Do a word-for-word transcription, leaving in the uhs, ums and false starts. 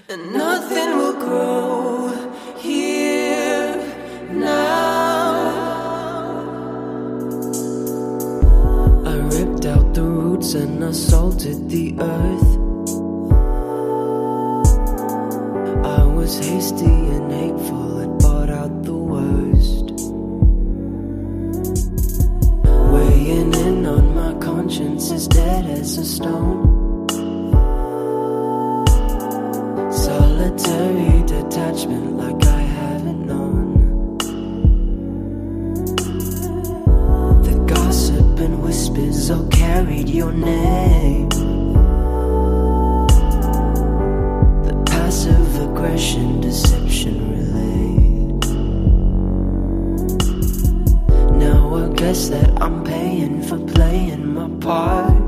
and nothing will grow here now. I ripped out the roots and I salted the earth. I was hasty and hateful, it brought out the worst. Weighing in on my conscience is dead as a stone. Solitary detachment like I haven't known. The gossip and whispers all carried your name. The passive aggression, deception relayed. Now I guess that I'm paying for playing my part.